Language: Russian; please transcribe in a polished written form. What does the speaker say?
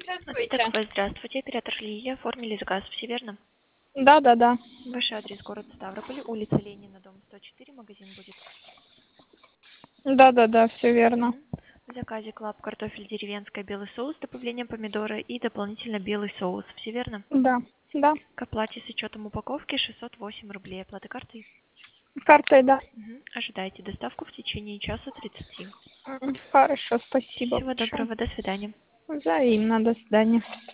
Здравствуйте. Здравствуйте, оператор Лилия. Оформили заказ, все верно? Да, да, да. Ваш адрес город Ставрополь, улица Ленина, дом 104, магазин будет. Да, да, да, все верно. Мгм. В заказе клаб картофель деревенская, белый соус с добавлением помидора и дополнительно белый соус. Все верно? Да, да. К оплате с учетом упаковки 608 рублей. Оплата картой? Картой, да. Мгм. Ожидайте доставку в течение часа 30. Хорошо, спасибо Всего большое. доброго, до свидания. Взаимно, до свидания.